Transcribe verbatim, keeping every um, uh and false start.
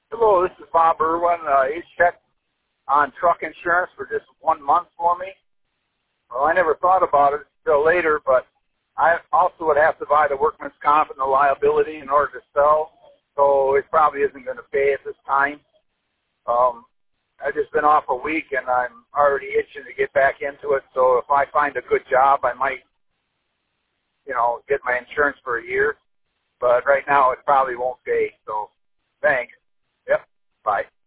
Hello, this is Bob Irwin. Uh, he checked on truck insurance for just one month for me. Well, I never thought about it until later, but I also would have to buy the workman's comp and the liability in order to sell, so it probably isn't going to pay at this time. Um, I've just been off a week, and I'm already itching to get back into it, so if I find a good job, I might, you know, get my insurance for a year, but right now it probably won't pay, so thanks. Yep, bye.